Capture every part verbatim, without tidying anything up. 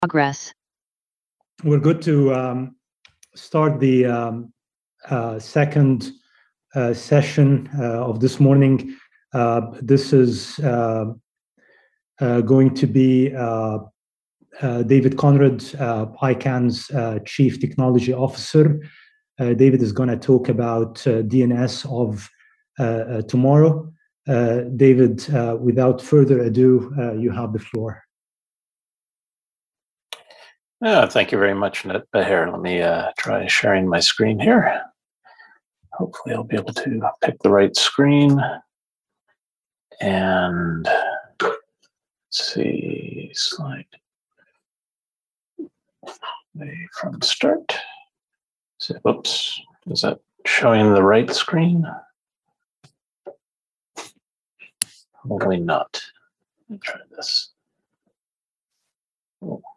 Progress. We're good to um, start the um, uh, second uh, session uh, of this morning. Uh, this is uh, uh, going to be uh, uh, David Conrad, uh, PyCan's uh, Chief Technology Officer. Uh, David is going to talk about uh, D N S of uh, uh, tomorrow. Uh, David, uh, without further ado, uh, you have the floor. Yeah, thank you very much, Nit. Here, let me uh, try sharing my screen here. Hopefully I'll be able to pick the right screen. And let's see, slide from start. So, whoops, is that showing the right screen? Probably not. Let me try this. Oh.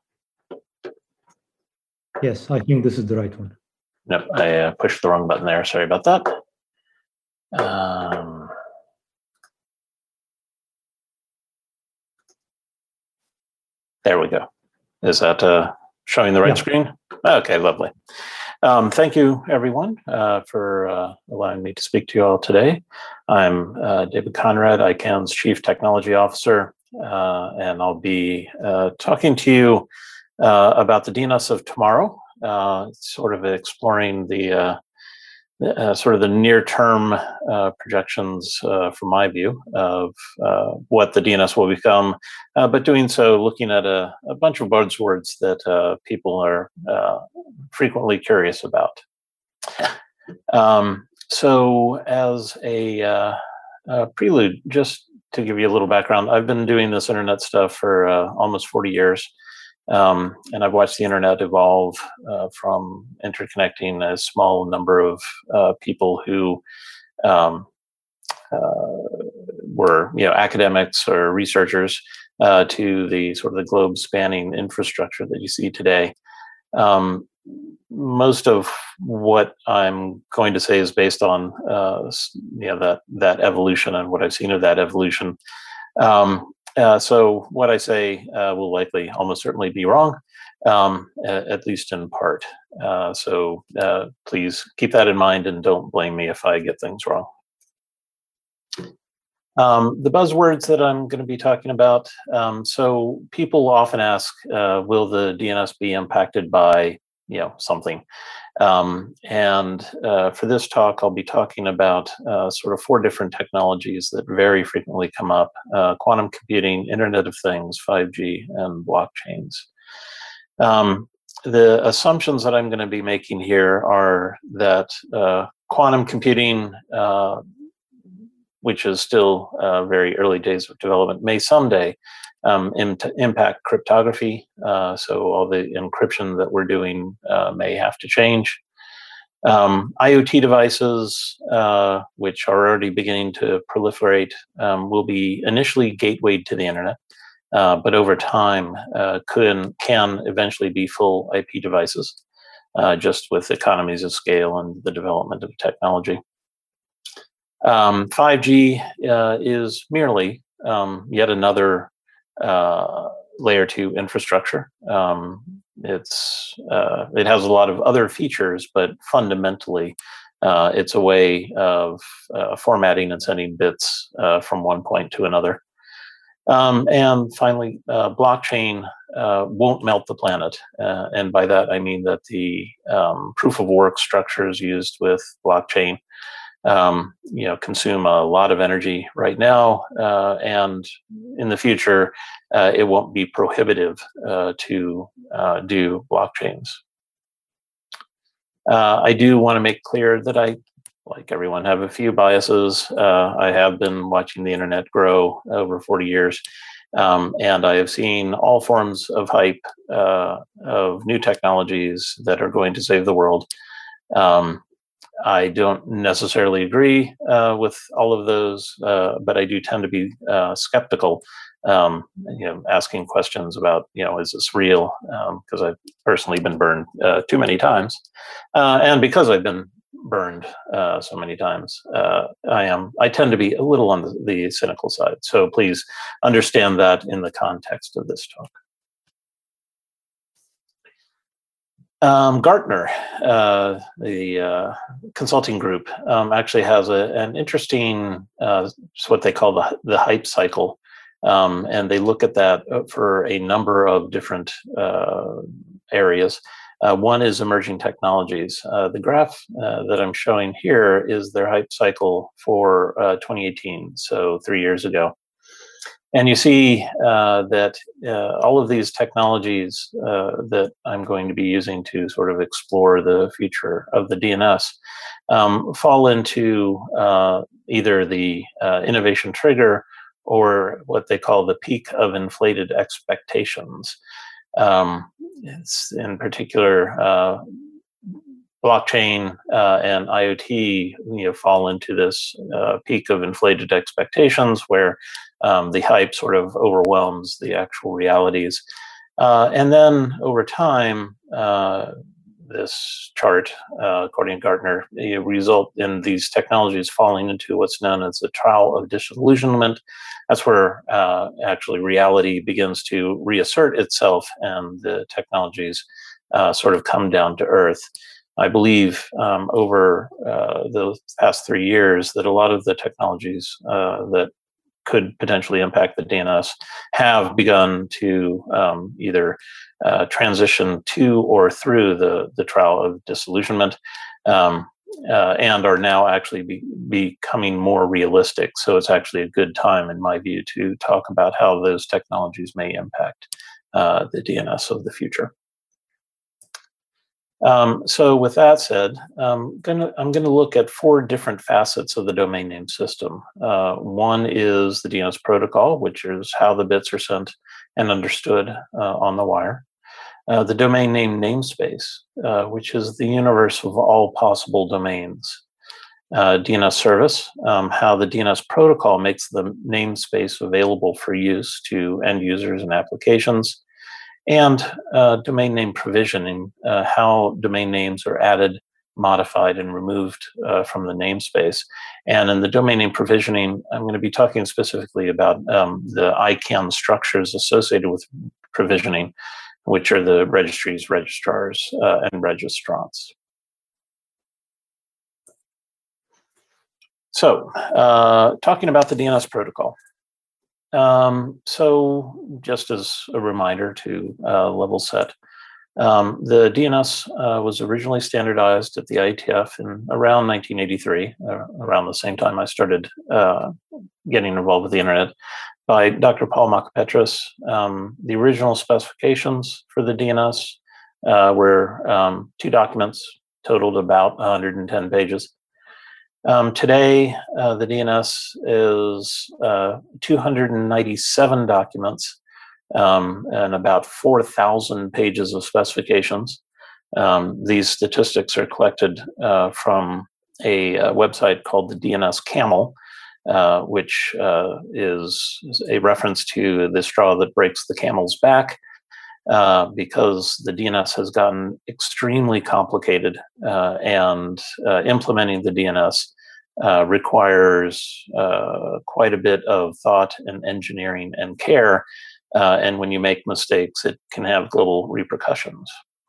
Yes, I think this is the right one. Nope, I uh, pushed the wrong button there. Sorry about that. Um, there we go. Is that uh, showing the right Yeah. screen? Okay, lovely. Um, thank you, everyone, uh, for uh, allowing me to speak to you all today. I'm uh, David Conrad, PyCan's Chief Technology Officer, uh, and I'll be uh, talking to you uh, about the D N S of tomorrow. Uh, sort of exploring the uh, uh, sort of the near-term uh, projections uh, from my view of uh, what the D N S will become, uh, but doing so looking at a, a bunch of buzzwords that uh, people are uh, frequently curious about. Um, so as a, uh, a prelude, just to give you a little background, I've been doing this internet stuff for uh, almost forty years. Um, and I've watched the internet evolve uh, from interconnecting a small number of uh, people who um, uh, were, you know, academics or researchers uh, to the sort of the globe-spanning infrastructure that you see today. Um, most of what I'm going to say is based on, uh, you know, that that evolution and what I've seen of that evolution. Um, Uh, so what I say uh, will likely almost certainly be wrong, um, at, at least in part. Uh, so uh, please keep that in mind and don't blame me if I get things wrong. Um, the buzzwords that I'm going to be talking about. Um, so people often ask, uh, will the D N S be impacted by, you know, something? Um, and uh, for this talk, I'll be talking about uh, sort of four different technologies that very frequently come up: uh, quantum computing, Internet of Things, five G, and blockchains. Um, the assumptions that I'm going to be making here are that uh, quantum computing, uh, which is still uh, very early days of development, may someday um, im impact cryptography. Uh, so all the encryption that we're doing uh, may have to change. Um, IoT devices, uh, which are already beginning to proliferate, um, will be initially gatewayed to the internet, uh, but over time uh, could, can eventually be full I P devices, uh, just with economies of scale and the development of technology. Um, five G uh, is merely um, yet another uh, layer two infrastructure. Um, it's uh, it has a lot of other features, but fundamentally, uh, it's a way of uh, formatting and sending bits uh, from one point to another. Um, and finally, uh, blockchain uh, won't melt the planet, uh, and by that I mean that the um, proof of work structures used with blockchain Um, you know, consume a lot of energy right now, uh, and in the future, uh, it won't be prohibitive uh, to uh, do blockchains. Uh, I do want to make clear that I, like everyone, have a few biases. Uh, I have been watching the internet grow over forty years, um, and I have seen all forms of hype uh, of new technologies that are going to save the world. Um, I don't necessarily agree uh, with all of those, uh, but I do tend to be uh, skeptical, um, you know, asking questions about, you know, is this real? Because um, I've personally been burned uh, too many times. Uh, and because I've been burned uh, so many times, uh, I am, I tend to be a little on the, the cynical side. So please understand that in the context of this talk. Um, Gartner, uh, the uh, consulting group, um, actually has a, an interesting, uh, it's what they call the, the hype cycle. Um, and they look at that for a number of different uh, areas. Uh, one is emerging technologies. Uh, the graph uh, that I'm showing here is their hype cycle for uh, twenty eighteen, so three years ago. And you see uh, that uh, all of these technologies uh, that I'm going to be using to sort of explore the future of the D N S um, fall into uh, either the uh, innovation trigger or what they call the peak of inflated expectations. Um, it's in particular, uh, blockchain uh, and IoT, you know, fall into this uh, peak of inflated expectations where um, the hype sort of overwhelms the actual realities. Uh, and then over time, uh, this chart, uh, according to Gartner, you know, result in these technologies falling into what's known as the trial of disillusionment. That's where uh, actually reality begins to reassert itself and the technologies uh, sort of come down to earth. I believe um, over uh, the past three years that a lot of the technologies uh, that could potentially impact the D N S have begun to um, either uh, transition to or through the, the trial of disillusionment um, uh, and are now actually be, becoming more realistic. So it's actually a good time, in my view, to talk about how those technologies may impact uh, the D N S of the future. Um, so with that said, um, gonna, I'm going to look at four different facets of the domain name system. Uh, one is the D N S protocol, which is how the bits are sent and understood uh, on the wire. Uh, the domain name namespace, uh, which is the universe of all possible domains. Uh, D N S service, um, how the D N S protocol makes the namespace available for use to end users and applications. And uh, domain name provisioning, uh, how domain names are added, modified, and removed uh, from the namespace. And in the domain name provisioning, I'm going to be talking specifically about um, the I CANN structures associated with provisioning, which are the registries, registrars, uh, and registrants. So, uh, talking about the D N S protocol. Um, so just as a reminder to uh, level set, um, the D N S uh, was originally standardized at the I E T F in around nineteen eighty-three, uh, around the same time I started uh, getting involved with the internet, by Doctor Paul Makapetris. Um, the original specifications for the D N S uh, were um, two documents, totaled about one hundred ten pages. Um, today, uh, the D N S is uh, two hundred ninety-seven documents um, and about four thousand pages of specifications. Um, these statistics are collected uh, from a, a website called the D N S Camel, uh, which uh, is a reference to the straw that breaks the camel's back, uh, because the D N S has gotten extremely complicated uh, and uh, implementing the D N S Uh, requires uh, quite a bit of thought and engineering and care. Uh, and when you make mistakes, it can have global repercussions.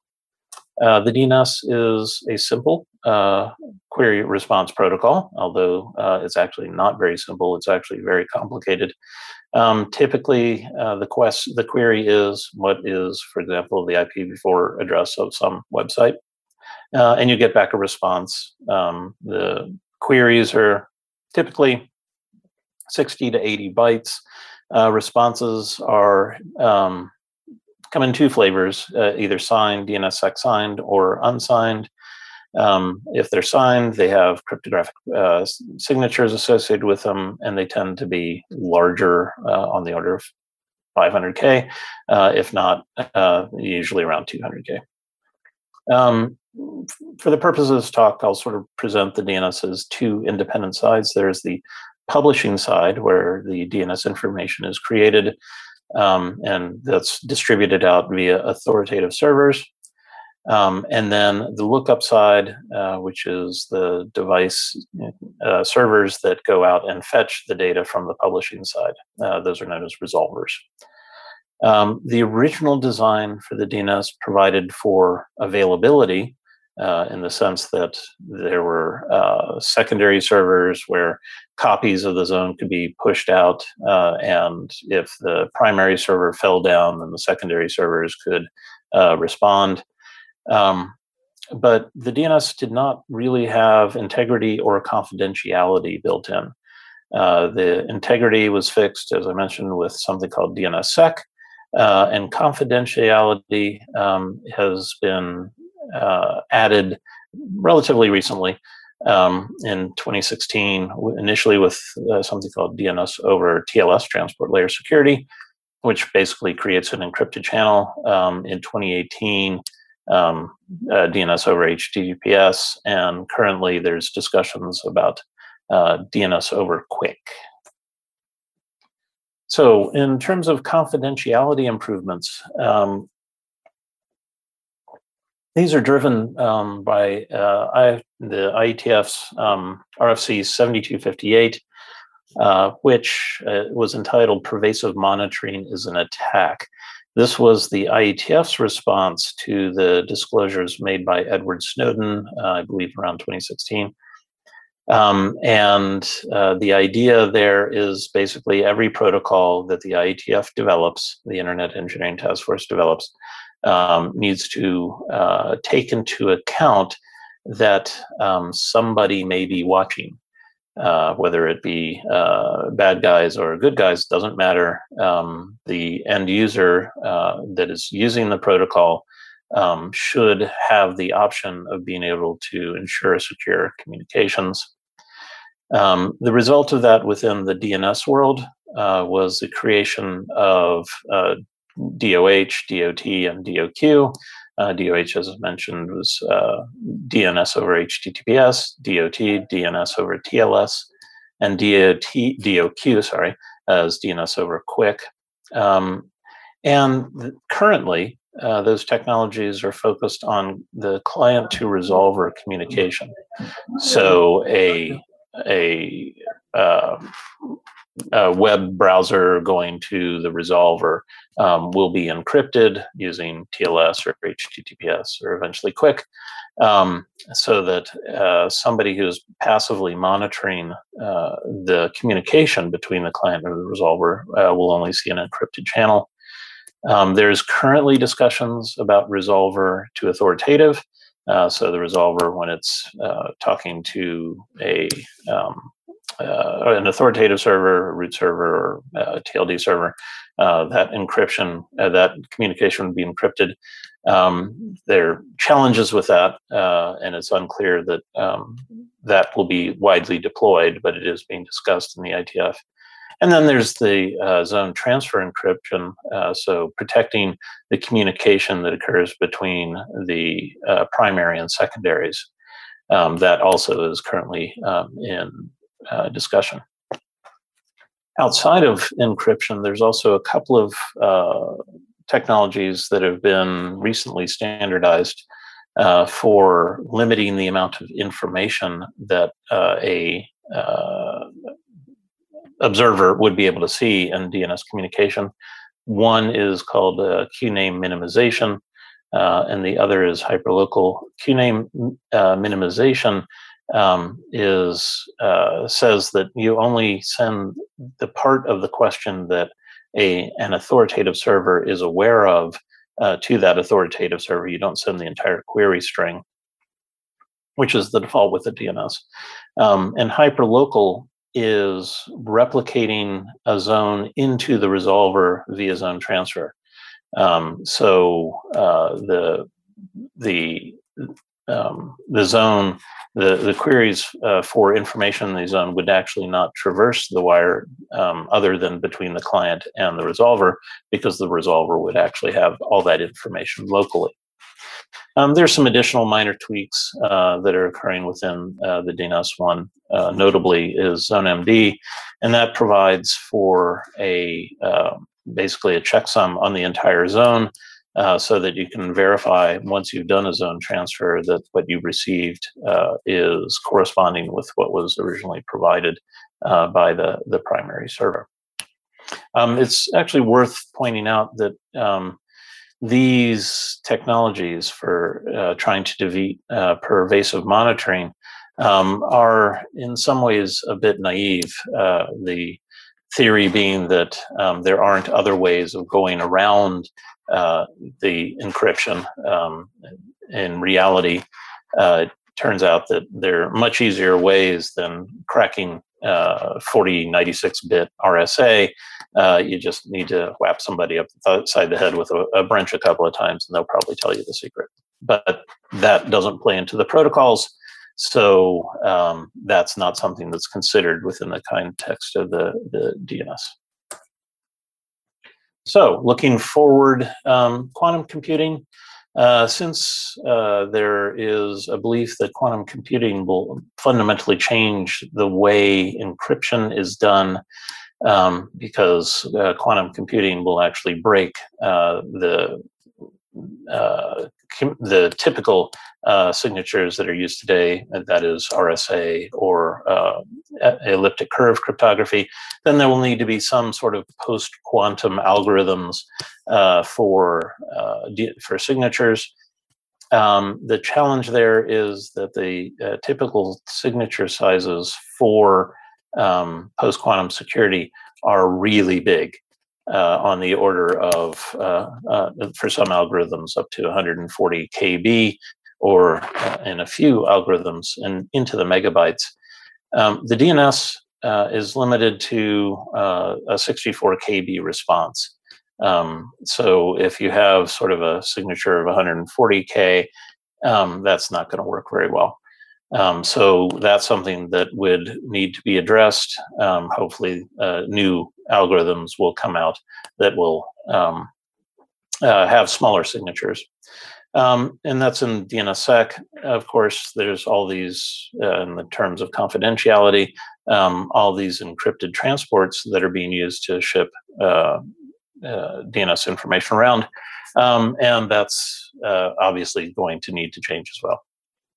Uh, the D N S is a simple uh, query response protocol, although uh, it's actually not very simple. It's actually very complicated. Um, typically, uh, the quest, the query is what is, for example, the I P v four address of some website, uh, and you get back a response. Um, the queries are typically sixty to eighty bytes. Uh, responses are um, come in two flavors, uh, either signed, D N S S E C signed, or unsigned. Um, if they're signed, they have cryptographic uh, signatures associated with them, and they tend to be larger, uh, on the order of five hundred K, uh, if not, uh, usually around two hundred K. Um, for the purpose of this talk, I'll sort of present the D N S as two independent sides. There's the publishing side, where the D N S information is created, um, and that's distributed out via authoritative servers. Um, and then the lookup side, uh, which is the device uh, servers that go out and fetch the data from the publishing side. Uh, those are known as resolvers. Um, the original design for the D N S provided for availability uh, in the sense that there were uh, secondary servers where copies of the zone could be pushed out, uh, and if the primary server fell down, then the secondary servers could uh, respond. Um, but the D N S did not really have integrity or confidentiality built in. Uh, the integrity was fixed, as I mentioned, with something called D N S sec, uh, and confidentiality um, has been uh, added relatively recently um, in twenty sixteen, initially with uh, something called D N S over T L S, transport layer security, which basically creates an encrypted channel. Um, in twenty eighteen, um, uh, D N S over H T T P S, and currently there's discussions about uh, D N S over QUIC. So in terms of confidentiality improvements, um, these are driven um, by uh, I, the I E T F's um, R F C seventy-two fifty-eight, uh, which uh, was entitled Pervasive Monitoring is an Attack. This was the I E T F's response to the disclosures made by Edward Snowden, uh, I believe around twenty sixteen. Um, and uh, the idea there is basically every protocol that the I E T F develops, the Internet Engineering Task Force develops, um, needs to uh, take into account that um, somebody may be watching. Uh, whether it be uh, bad guys or good guys, doesn't matter. Um, the end user uh, that is using the protocol um, should have the option of being able to ensure secure communications. Um, the result of that within the D N S world uh, was the creation of uh, D O H, D O T, and D O Q. Uh, D O H, as I mentioned, was uh, D N S over H T T P S, D O T, D N S over T L S, and D O T, D O Q, sorry, as D N S over QUIC. Um, and th- currently, uh, those technologies are focused on the client to resolver communication. So a a, uh, a web browser going to the resolver um, will be encrypted using T L S or H T T P S or eventually QUIC, um, so that uh, somebody who's passively monitoring uh, the communication between the client and the resolver uh, will only see an encrypted channel. Um, there's currently discussions about resolver to authoritative. Uh, so the resolver, when it's uh, talking to a um, uh, an authoritative server, a root server, or a T L D server, uh, that encryption, uh, that communication would be encrypted. Um, there are challenges with that, uh, and it's unclear that um, that will be widely deployed, but it is being discussed in the I T F. And then there's the uh, zone transfer encryption, uh, so protecting the communication that occurs between the uh, primary and secondaries. Um, that also is currently um, in uh, discussion. Outside of encryption, there's also a couple of uh, technologies that have been recently standardized uh, for limiting the amount of information that uh, a uh, observer would be able to see in D N S communication. One is called uh, Q-name minimization, uh, and the other is hyperlocal. Q-name uh, minimization um, is uh, says that you only send the part of the question that a an authoritative server is aware of uh, to that authoritative server. You don't send the entire query string, which is the default with the D N S. Um, and hyperlocal is replicating a zone into the resolver via zone transfer. Um, so uh, the the um, the zone, the the queries uh, for information in the zone would actually not traverse the wire um, other than between the client and the resolver, because the resolver would actually have all that information locally. Um, there's some additional minor tweaks uh, that are occurring within uh, the D N S one. Uh, notably is ZoneMD, and that provides for a uh, basically a checksum on the entire zone, uh, so that you can verify once you've done a zone transfer that what you received uh, is corresponding with what was originally provided uh, by the, the primary server. Um, it's actually worth pointing out that um, these technologies for uh, trying to defeat uh, pervasive monitoring um, are in some ways a bit naive. Uh, the theory being that um, there aren't other ways of going around uh, the encryption. Um, in reality, uh, it turns out that there are much easier ways than cracking uh, forty ninety-six bit R S A. Uh, you just need to whap somebody upside the head with a, a wrench a couple of times, and they'll probably tell you the secret. But that doesn't play into the protocols, so um, that's not something that's considered within the context of the, the D N S. So looking forward, um, quantum computing, uh, since uh, there is a belief that quantum computing will fundamentally change the way encryption is done, um, because uh, quantum computing will actually break uh, the uh, the typical uh, signatures that are used today, that is R S A or uh, elliptic curve cryptography. Then there will need to be some sort of post-quantum algorithms uh, for uh, for signatures. Um, the challenge there is that the uh, typical signature sizes for um, post-quantum security are really big. Uh, on the order of, uh, uh, for some algorithms, up to one hundred forty K B, or uh, in a few algorithms and into the megabytes. Um, the D N S uh, is limited to uh, a sixty-four K B response. Um, so if you have sort of a signature of one hundred forty K, um, that's not going to work very well. Um, so that's something that would need to be addressed. Um, hopefully, uh, new algorithms will come out that will um, uh, have smaller signatures. Um, and that's in DNSSEC. Of course, there's all these, uh, in the terms of confidentiality, um, all these encrypted transports that are being used to ship uh, uh, D N S information around. Um, and that's uh, obviously going to need to change as well.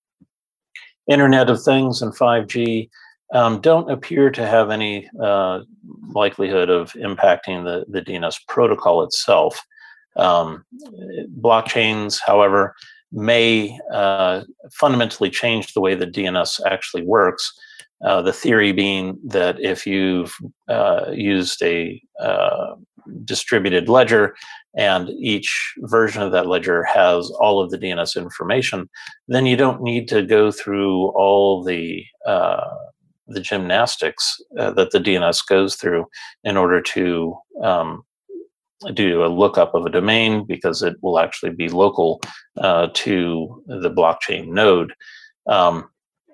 Internet of Things and five G um, don't appear to have any uh, likelihood of impacting the, the D N S protocol itself. Um, blockchains, however, may uh, fundamentally change the way the D N S actually works. Uh, the theory being that if you've uh, used a uh, distributed ledger and each version of that ledger has all of the D N S information, then you don't need to go through all the uh, the gymnastics uh, that the D N S goes through in order to um, do a lookup of a domain, because it will actually be local uh, to the blockchain node. Um,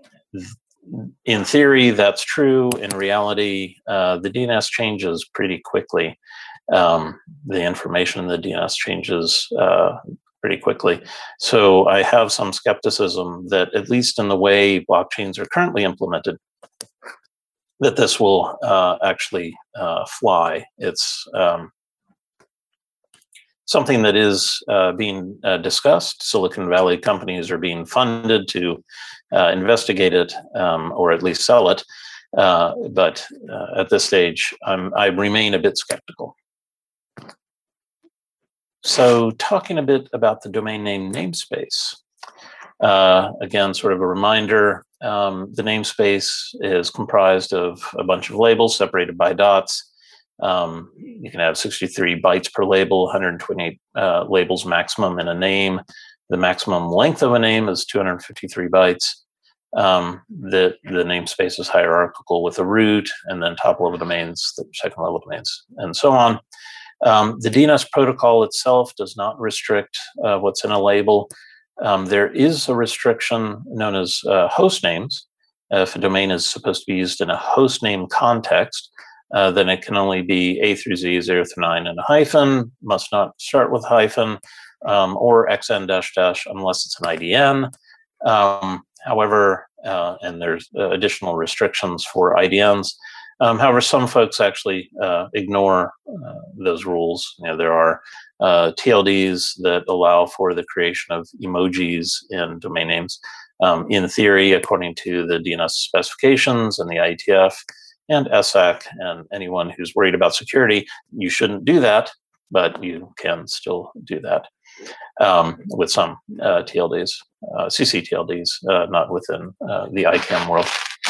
in theory, that's true. In reality, uh, the D N S changes pretty quickly. Um, the information in the D N S changes uh, pretty quickly. So I have some skepticism that, at least in the way blockchains are currently implemented, that this will uh, actually uh, fly. It's um, something that is uh, being uh, discussed. Silicon Valley companies are being funded to uh, investigate it, um, or at least sell it. Uh, but uh, at this stage, I'm, I remain a bit skeptical. So talking a bit about the domain name namespace. Uh, again, sort of a reminder, um, the namespace is comprised of a bunch of labels separated by dots. Um, you can have sixty-three bytes per label, one hundred twenty-eight uh, labels maximum in a name. The maximum length of a name is two hundred fifty-three bytes. Um, the, the namespace is hierarchical with a root, and then top level domains, the second level domains, and so on. Um, the D N S protocol itself does not restrict uh, what's in a label. Um, there is a restriction known as uh, host names. Uh, if a domain is supposed to be used in a host name context, uh, then it can only be A through Z, zero through nine, and a hyphen, must not start with hyphen, um, or X N dash dash unless it's an I D N. Um, however, uh, and there's uh, additional restrictions for I D Ns. Um, however, some folks actually uh, ignore uh, those rules. You know, there are uh, T L Ds that allow for the creation of emojis in domain names. Um, in theory, according to the D N S specifications and the I E T F, and S A C, and anyone who's worried about security, you shouldn't do that, but you can still do that um, with some uh, T L Ds, uh, C C T L Ds, uh, not within uh, the ICANN world.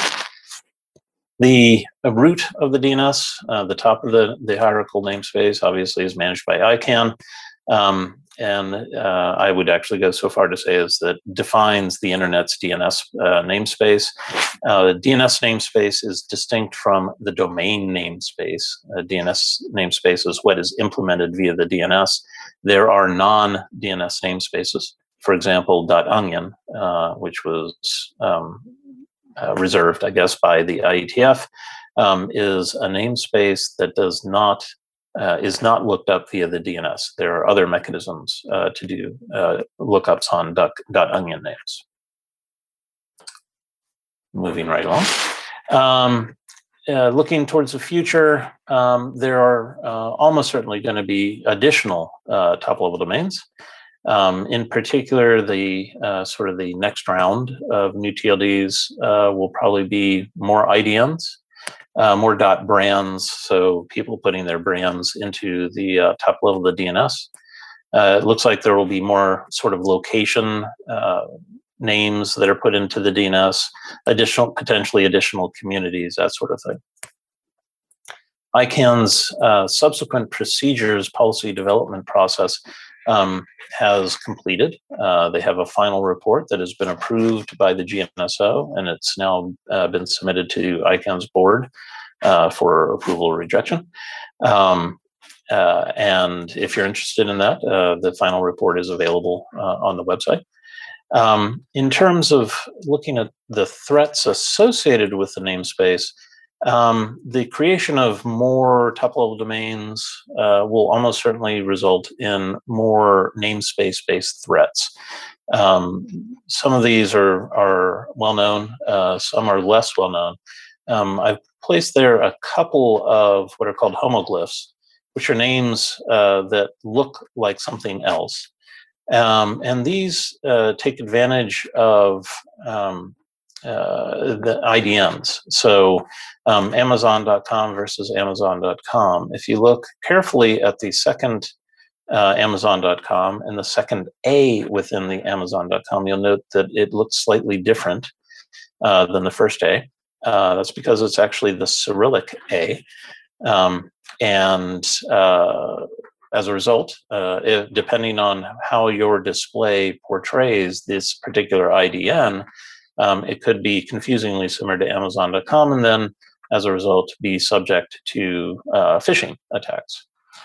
The root of the D N S, uh, the top of the, the hierarchical namespace, obviously is managed by ICANN. Um, and uh, I would actually go so far to say is that defines the internet's D N S uh, namespace. Uh, the D N S namespace is distinct from the domain namespace. Uh, D N S namespace is what is implemented via the D N S. There are non-D N S namespaces. For example, .onion, uh, which was um, uh, reserved, I guess, by the I E T F, um, is a namespace that does not Uh, is not looked up via the D N S. There are other mechanisms uh, to do uh, lookups on duck, .onion names. Moving right along. Um, uh, looking towards the future, um, there are uh, almost certainly going to be additional uh, top-level domains. Um, in particular, the uh, sort of the next round of new T L Ds uh, will probably be more I D Ns. Uh, more dot brands, so people putting their brands into the uh, top level of the D N S. Uh, it looks like there will be more sort of location uh, names that are put into the D N S, additional, potentially additional communities, that sort of thing. ICANN's uh, subsequent procedures policy development process um, has completed. Uh, they have a final report that has been approved by the G N S O, and it's now uh, been submitted to ICANN's board uh, for approval or rejection. Um, uh, and if you're interested in that, uh, the final report is available uh, on the website. Um, in terms of looking at the threats associated with the namespace, Um, the creation of more top-level domains uh, will almost certainly result in more namespace-based threats. Um, some of these are, are well-known, uh, some are less well-known. Um, I've placed there a couple of what are called homoglyphs, which are names uh, that look like something else. Um, and these uh, take advantage of um, Uh, the I D Ns. So um, Amazon dot com versus Amazon dot com. If you look carefully at the second uh, Amazon dot com and the second A within the Amazon dot com, you'll note that it looks slightly different uh, than the first A. Uh, that's because it's actually the Cyrillic A. Um, and uh, as a result, uh, if, depending on how your display portrays this particular I D N, Um, it could be confusingly similar to Amazon dot com, and then, as a result, be subject to uh, phishing attacks.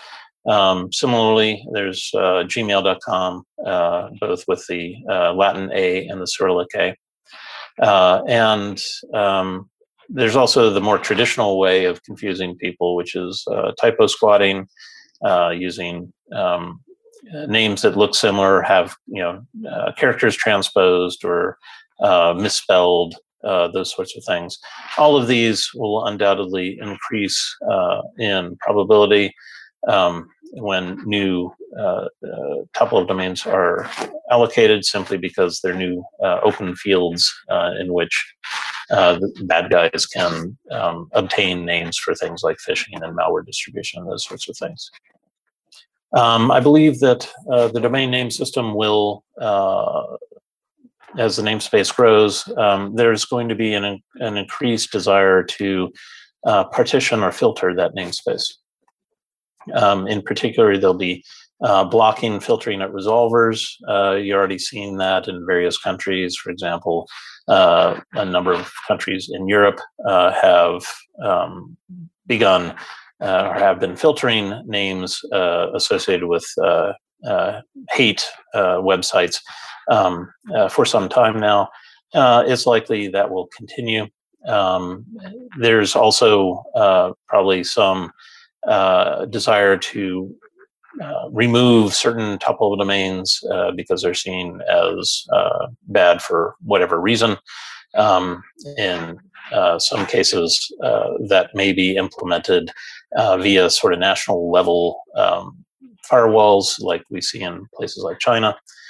Um, similarly, there's uh, Gmail dot com, uh, both with the uh, Latin A and the Cyrillic A. Uh, and um, there's also the more traditional way of confusing people, which is uh, typo squatting, uh, using um, names that look similar, have you know uh, characters transposed or Uh, misspelled, uh, those sorts of things. All of these will undoubtedly increase uh, in probability um, when new uh, uh, top-level domains are allocated, simply because they're new uh, open fields uh, in which uh, the bad guys can um, obtain names for things like phishing and malware distribution and those sorts of things. Um, I believe that uh, the domain name system will uh, as the namespace grows, um, there's going to be an, an increased desire to uh, partition or filter that namespace. Um, in particular, there'll be uh, blocking, filtering at resolvers. Uh, you're already seeing that in various countries. For example, uh, a number of countries in Europe uh, have um, begun uh, or have been filtering names uh, associated with uh, uh, hate uh, websites Um, uh, for some time now. Uh, it's likely that will continue. Um, there's also uh, probably some uh, desire to uh, remove certain top-level domains uh, because they're seen as uh, bad for whatever reason. Um, in uh, some cases, uh, that may be implemented uh, via sort of national level um, firewalls, like we see in places like China.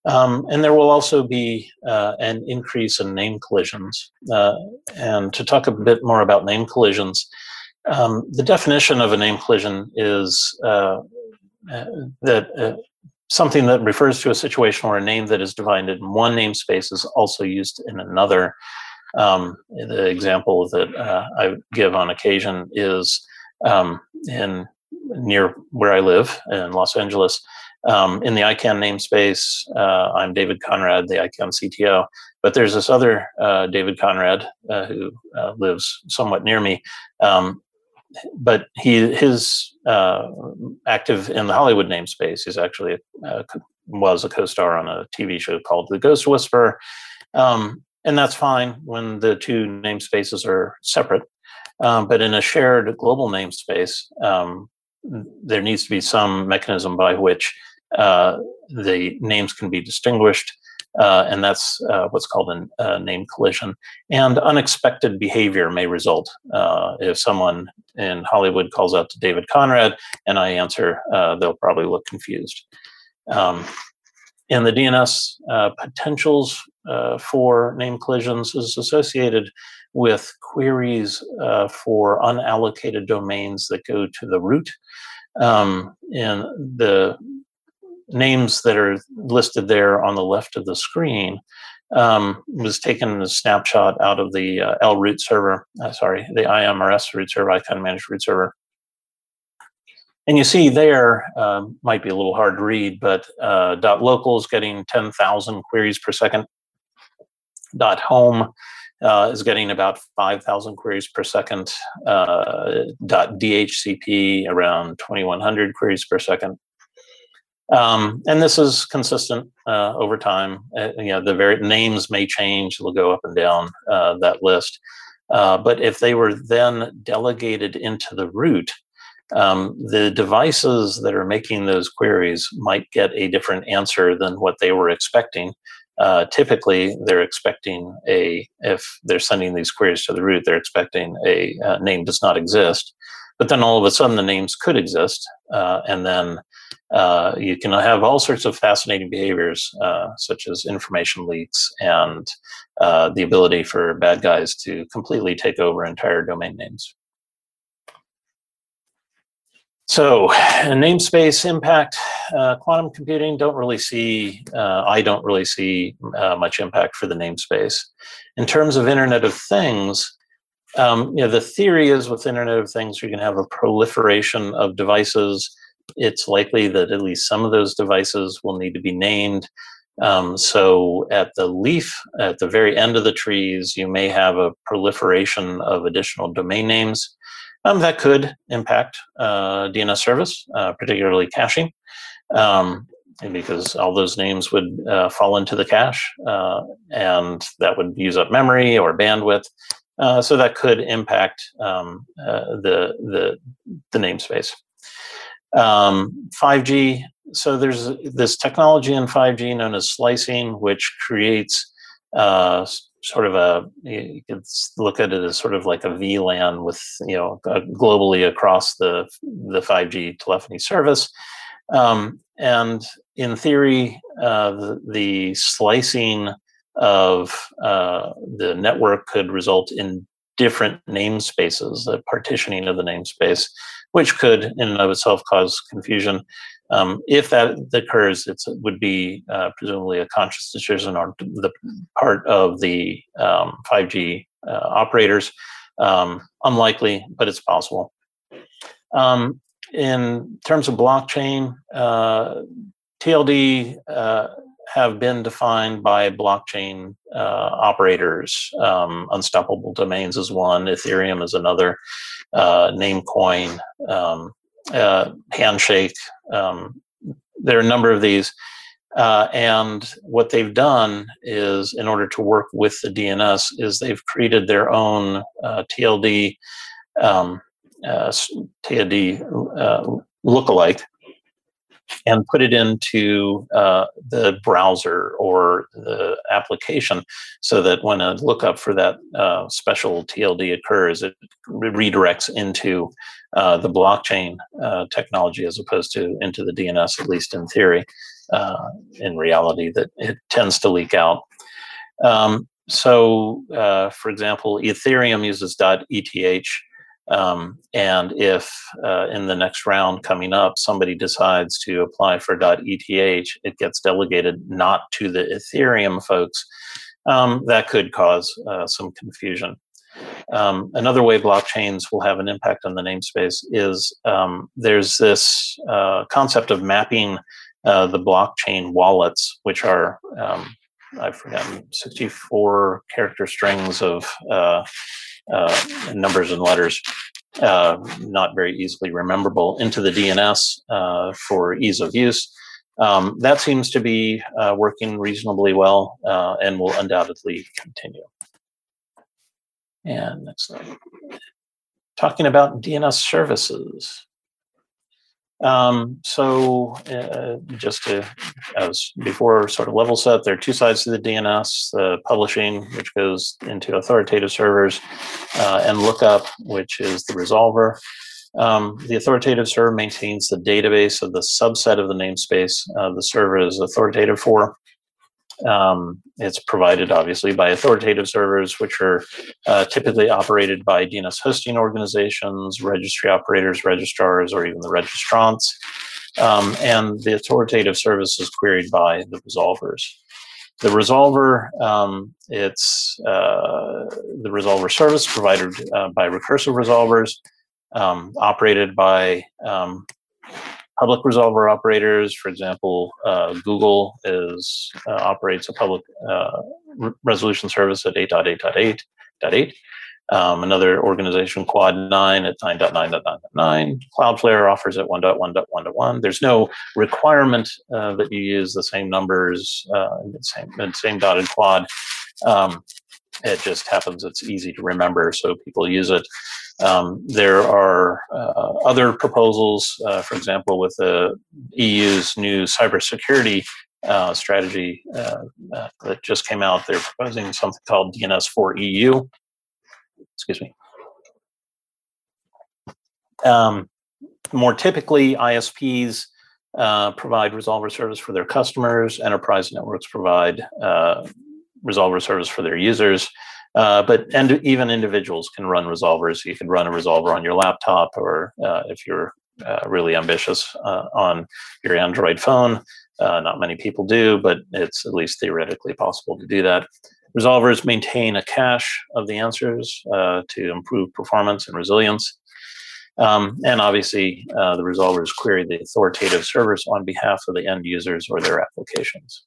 Um, and there will also be uh, an increase in name collisions. Uh, and to talk a bit more about name collisions, um, the definition of a name collision is uh, uh, that uh, something that refers to a situation where a name that is defined in one namespace is also used in another. Um, the example that uh, I give on occasion is um, in near where I live in Los Angeles. Um, in the I CANN namespace, uh, I'm David Conrad, the I CANN C T O, but there's this other uh, David Conrad uh, who uh, lives somewhat near me. Um, but he his uh, active in the Hollywood namespace. He's actually a, uh, was a co-star on a T V show called The Ghost Whisperer. Um, and that's fine when the two namespaces are separate. Um, but in a shared global namespace, um, there needs to be some mechanism by which uh, the names can be distinguished. Uh, and that's uh, what's called a uh, name collision. And unexpected behavior may result. Uh, if someone in Hollywood calls out to David Conrad and I answer, uh, they'll probably look confused. Um, in the D N S, uh, potentials uh, for name collisions is associated with queries uh, for unallocated domains that go to the root. Um, and the names that are listed there on the left of the screen um, was taken a snapshot out of the uh, L root server, uh, sorry, the I M R S root server, I CANN managed root server. And you see there, um, might be a little hard to read, but uh, .local is getting ten thousand queries per second. .home uh, is getting about five thousand queries per second. Uh, .dhcp around twenty-one hundred queries per second. Um, and this is consistent uh, over time. Uh, you know, the very names may change; they'll go up and down uh, that list. Uh, but if they were then delegated into the root, um, the devices that are making those queries might get a different answer than what they were expecting. Uh, typically, they're expecting a, if they're sending these queries to the root, they're expecting a uh, name does not exist. But then all of a sudden the names could exist. Uh, and then uh, you can have all sorts of fascinating behaviors, uh, such as information leaks and uh, the ability for bad guys to completely take over entire domain names. So, namespace impact, uh, quantum computing, don't really see, uh, I don't really see uh, much impact for the namespace. In terms of Internet of Things, um, you know, the theory is with Internet of Things, you're going to have a proliferation of devices. It's likely that at least some of those devices will need to be named. Um, so at the leaf, at the very end of the trees, you may have a proliferation of additional domain names. Um, that could impact uh, D N S service, uh, particularly caching, um, because all those names would uh, fall into the cache, uh, and that would use up memory or bandwidth. Uh, so that could impact um, uh, the the the namespace. Um, five G. So there's this technology in five G known as slicing, which creates uh, sort of a, you could look at it as sort of like a V LAN with, you know, globally across the, the five G telephony service. Um, and in theory, uh, the, the slicing of uh, the network could result in different namespaces, the partitioning of the namespace, which could in and of itself cause confusion. Um, if that occurs, it would be uh, presumably a conscious decision on the part of the um, five G uh, operators. Um, unlikely, but it's possible. Um, in terms of blockchain, uh, T L D uh, have been defined by blockchain uh, operators. Um, unstoppable domains is one, Ethereum is another, uh, Namecoin, um, uh, Handshake. Um, there are a number of these. Uh, and what they've done is, in order to work with the D N S, is they've created their own uh, T L D, um, uh, T L D uh, lookalike, and put it into uh, the browser or the application, so that when a lookup for that uh, special T L D occurs, it redirects into uh, the blockchain uh, technology as opposed to into the D N S, at least in theory. uh, in reality that it tends to leak out. Um, so, uh, for example, Ethereum uses .eth, um, and if uh, in the next round coming up somebody decides to apply for .eth, it gets delegated not to the Ethereum folks. Um, that could cause uh, some confusion. Um, another way blockchains will have an impact on the namespace is um, there's this uh, concept of mapping uh, the blockchain wallets, which are, um, I've forgotten, sixty-four character strings of uh, uh, numbers and letters, uh, not very easily rememberable, into the D N S uh, for ease of use. Um, that seems to be uh, working reasonably well uh, and will undoubtedly continue. And next slide. Talking about D N S services. Um, so uh, just to, as before, sort of level set, there are two sides to the D N S, the publishing, which goes into authoritative servers, uh, and lookup, which is the resolver. Um, the authoritative server maintains the database of the subset of the namespace uh, the server is authoritative for. Um, it's provided, obviously, by authoritative servers, which are uh, typically operated by D N S hosting organizations, registry operators, registrars, or even the registrants. Um, and the authoritative service is queried by the resolvers. The resolver, um, it's uh, the resolver service provided uh, by recursive resolvers, um, operated by um, public resolver operators. For example, uh, Google is uh, operates a public uh, re resolution service at eight dot eight dot eight dot eight. Um, another organization, Quad nine, at nine dot nine dot nine dot nine. Cloudflare offers at one dot one dot one dot one. There's no requirement uh, that you use the same numbers, uh, the same, the same dotted quad. Um, it just happens it's easy to remember, so people use it. Um, there are uh, other proposals, uh, for example, with the E U's new cybersecurity uh, strategy uh, uh, that just came out. They're proposing something called D N S four E U. Excuse me. Um, more typically, I S Ps uh, provide resolver service for their customers. Enterprise networks provide uh, resolver service for their users. Uh, but and even individuals can run resolvers. You can run a resolver on your laptop, or uh, if you're uh, really ambitious, uh, on your Android phone. Uh, not many people do, but it's at least theoretically possible to do that. Resolvers maintain a cache of the answers uh, to improve performance and resilience. Um, and obviously, uh, the resolvers query the authoritative servers on behalf of the end users or their applications.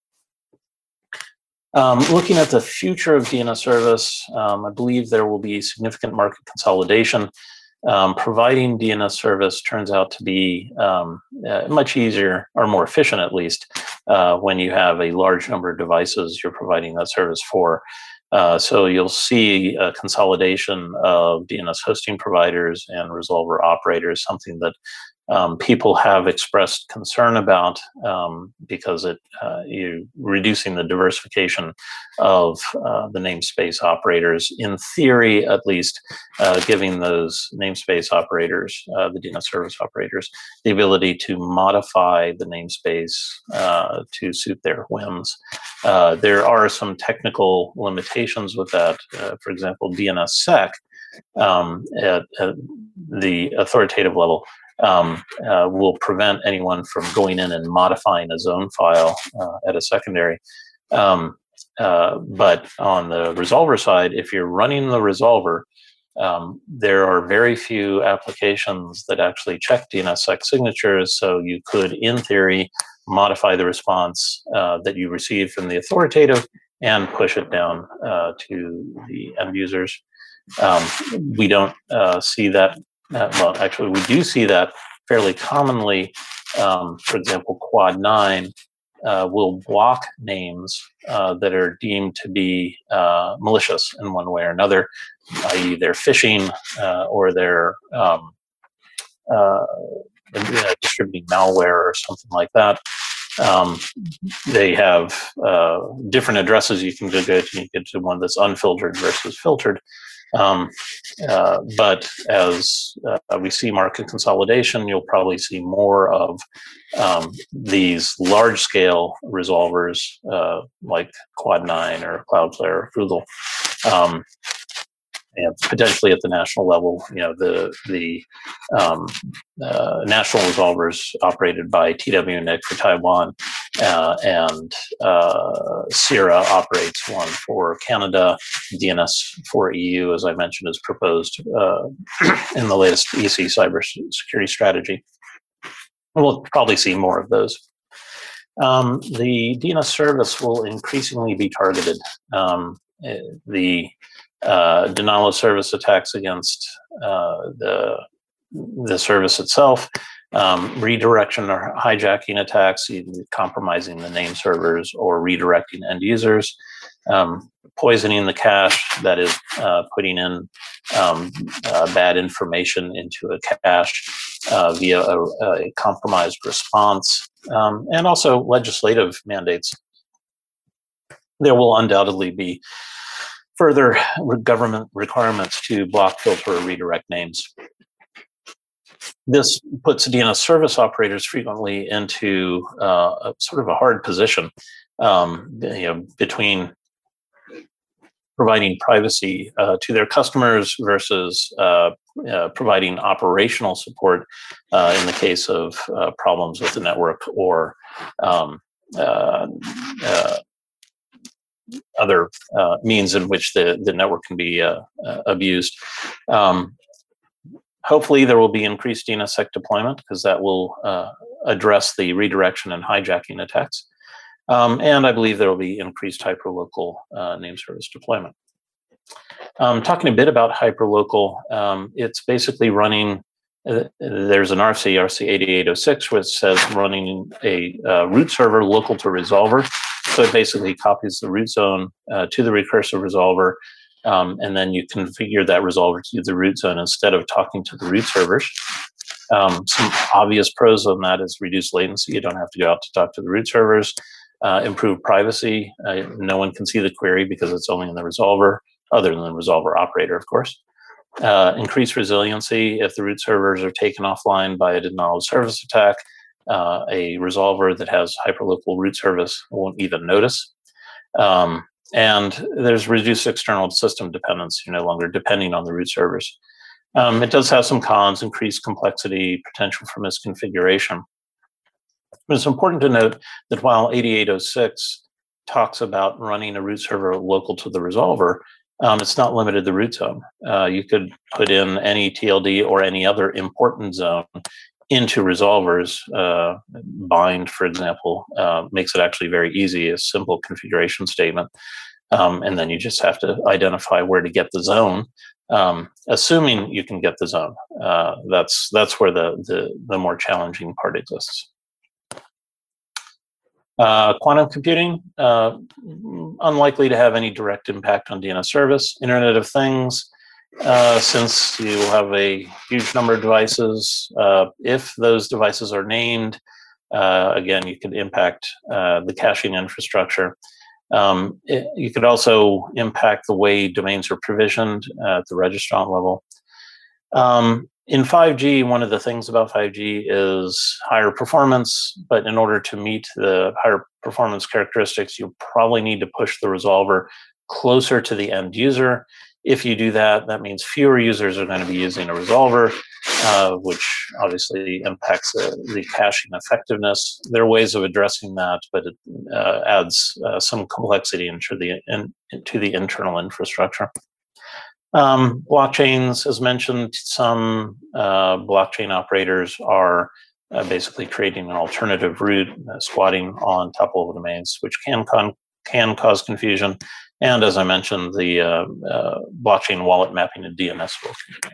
Um, looking at the future of D N S service, um, I believe there will be significant market consolidation. Um, providing D N S service turns out to be um, uh, much easier, or more efficient at least, uh, when you have a large number of devices you're providing that service for. Uh, so you'll see a consolidation of D N S hosting providers and resolver operators, something that Um, people have expressed concern about um, because it uh, you reducing the diversification of uh, the namespace operators. In theory, at least, uh, giving those namespace operators, uh, the D N S service operators, the ability to modify the namespace uh, to suit their whims. Uh, there are some technical limitations with that. Uh, for example, D N S sec um, at, at the authoritative level Um, uh, will prevent anyone from going in and modifying a zone file uh, at a secondary. Um, uh, but on the resolver side, if you're running the resolver, um, there are very few applications that actually check D N S sec signatures, so you could, in theory, modify the response uh, that you receive from the authoritative and push it down uh, to the end users. Um, we don't uh, see that. Uh, well, actually, we do see that fairly commonly. Um, for example, Quad nine uh, will block names uh, that are deemed to be uh, malicious in one way or another, that is they're phishing uh, or they're um, uh, distributing malware or something like that. Um, they have uh, different addresses you can go to. You get to one that's unfiltered versus filtered. Um, uh, but as uh, we see market consolidation, you'll probably see more of um, these large-scale resolvers uh, like Quad nine or Cloudflare or Google. Um, and potentially at the national level, you know, the the um, uh, national resolvers operated by T W N I C for Taiwan, uh, and uh, Sierra operates one for Canada. D N S for E U, as I mentioned, is proposed uh, in the latest E C cybersecurity strategy. We'll probably see more of those. Um, the D N S service will increasingly be targeted. Um, the uh, denial of service attacks against uh, the the service itself, um, redirection or hijacking attacks, either compromising the name servers or redirecting end users, um, poisoning the cache, that is uh, putting in um, uh, bad information into a cache uh, via a, a compromised response, um, and also legislative mandates. There will undoubtedly be further government requirements to block, filter, or redirect names. This puts D N S service operators frequently into uh, a sort of a hard position, um, you know, between providing privacy uh, to their customers versus uh, uh, providing operational support uh, in the case of uh, problems with the network or um, uh, uh, other uh, means in which the, the network can be uh, uh, abused. Um, hopefully there will be increased D N S sec deployment because that will uh, address the redirection and hijacking attacks. Um, and I believe there will be increased hyperlocal uh, name service deployment. Um, talking a bit about hyperlocal, um, it's basically running, uh, there's an R C, R C eighty-eight oh six, which says running a uh, root server local to resolver. So it basically copies the root zone uh, to the recursive resolver, um, and then you configure that resolver to the root zone instead of talking to the root servers. Um, some obvious pros on that is reduced latency. You don't have to go out to talk to the root servers. Uh, improved privacy. Uh, no one can see the query because it's only in the resolver, other than the resolver operator, of course. Uh, increased resiliency. If the root servers are taken offline by a denial of service attack, uh, a resolver that has hyperlocal root service won't even notice. Um, and there's reduced external system dependence. You're no longer depending on the root servers. Um, it does have some cons: increased complexity, potential for misconfiguration. But it's important to note that while eighty-eight oh six talks about running a root server local to the resolver, um, it's not limited to root zone. Uh, you could put in any T L D or any other important zone into resolvers. Uh, bind, for example, uh, makes it actually very easy, a simple configuration statement. Um, and then you just have to identify where to get the zone, um, assuming you can get the zone. Uh, that's that's where the, the, the more challenging part exists. Uh, quantum computing, uh, unlikely to have any direct impact on D N S service. Internet of Things, uh, since you will have a huge number of devices, uh, if those devices are named, uh, again, you could impact uh, the caching infrastructure. Um, it, you could also impact the way domains are provisioned uh, at the registrant level. Um, In five G, one of the things about five G is higher performance, but in order to meet the higher performance characteristics, you probably need to push the resolver closer to the end user. If you do that, that means fewer users are going to be using a resolver, uh, which obviously impacts the, the caching effectiveness. There are ways of addressing that, but it uh, adds uh, some complexity into the, in, into the internal infrastructure. Um, blockchains, as mentioned, some uh, blockchain operators are uh, basically creating an alternative route, uh, squatting on tuple domains, which can con can cause confusion. And as I mentioned, the uh, uh, blockchain wallet mapping and D N S will continue.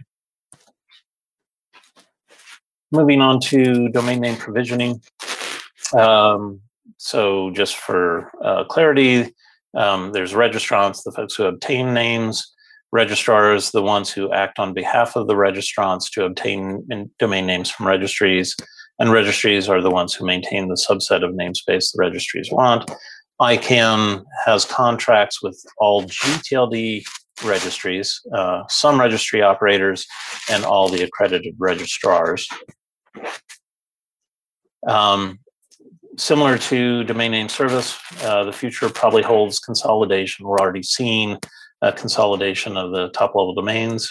Moving on to domain name provisioning. Um, so just for uh, clarity, um, there's registrants, the folks who obtain names. Registrars, the ones who act on behalf of the registrants to obtain domain names from registries, and registries are the ones who maintain the subset of namespace the registries want. I CANN has contracts with all G T L D registries, uh, some registry operators, and all the accredited registrars. Um, similar to domain name service, uh, the future probably holds consolidation. We're already seeing a consolidation of the top-level domains.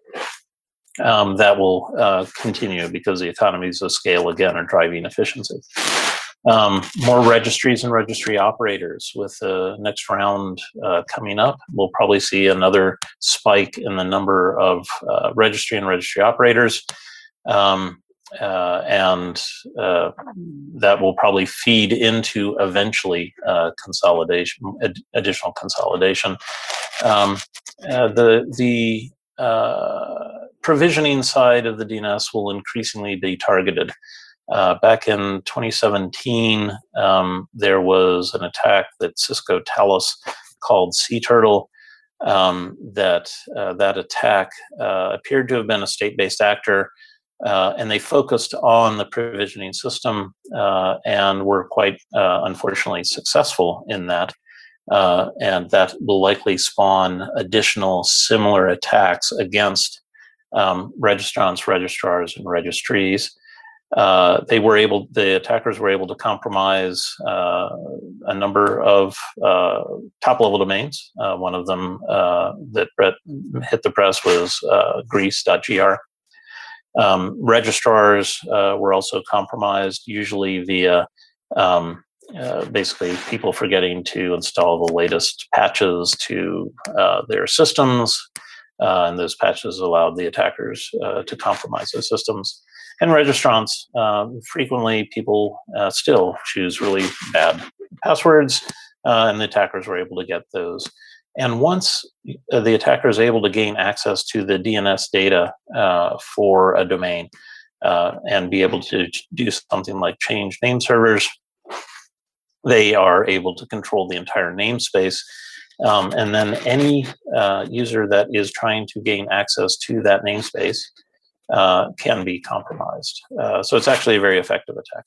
Um, that will uh, continue because the economies of scale, again, are driving efficiency. Um, more registries and registry operators with the next round uh, coming up. We'll probably see another spike in the number of uh, registry and registry operators. Um, uh, and uh, that will probably feed into eventually uh, consolidation, ad additional consolidation. Um, uh, the the uh, provisioning side of the D N S will increasingly be targeted. Uh, back in twenty seventeen, um, there was an attack that Cisco Talos called Sea Turtle. Um, that uh, that attack uh, appeared to have been a state-based actor, uh, and they focused on the provisioning system uh, and were quite uh, unfortunately successful in that. Uh, and that will likely spawn additional similar attacks against um, registrants, registrars, and registries. Uh, they were able, the attackers were able to compromise uh, a number of uh, top-level domains. Uh, one of them uh, that hit the press was uh, greece dot G R. Um, registrars uh, were also compromised, usually via um, uh, basically people forgetting to install the latest patches to uh, their systems, uh, and those patches allowed the attackers uh, to compromise those systems. And registrants, uh, frequently people uh, still choose really bad passwords, uh, and the attackers were able to get those. And once uh, the attacker is able to gain access to the D N S data uh, for a domain uh, and be able to do something like change name servers, they are able to control the entire namespace. Um, and then any uh, user that is trying to gain access to that namespace uh, can be compromised. Uh, so it's actually a very effective attack.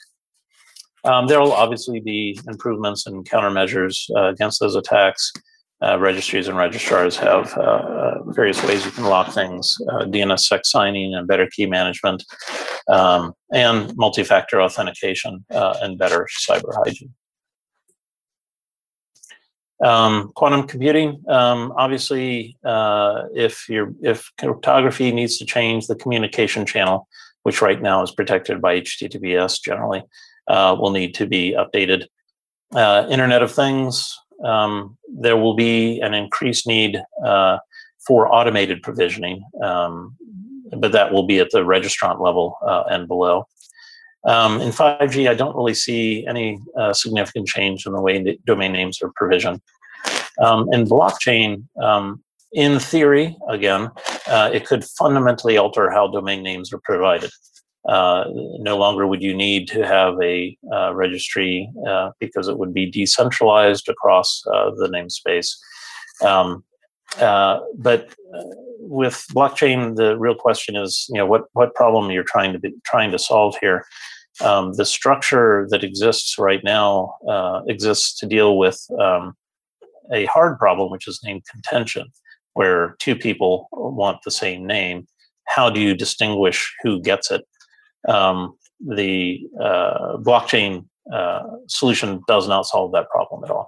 Um, there will obviously be improvements and countermeasures uh, against those attacks. Uh, registries and registrars have uh, various ways you can lock things, uh, D N S sec signing and better key management, um, and multi-factor authentication uh, and better cyber hygiene. Um, quantum computing, um, obviously, uh, if you're, if cryptography needs to change, the communication channel, which right now is protected by H T T P S generally, uh, will need to be updated. Uh, Internet of Things, um, there will be an increased need uh, for automated provisioning, um, but that will be at the registrant level uh, and below. Um, in five G, I don't really see any uh, significant change in the way that domain names are provisioned. Um, in blockchain, um, in theory, again, uh, it could fundamentally alter how domain names are provided. Uh, no longer would you need to have a uh, registry uh, because it would be decentralized across uh, the namespace. Um, uh, but uh, with blockchain, the real question is, you know, what what problem you're trying to be trying to solve here. Um, the structure that exists right now uh, exists to deal with um, a hard problem, which is name contention, where two people want the same name. How do you distinguish who gets it? Um, the uh, blockchain uh, solution does not solve that problem at all.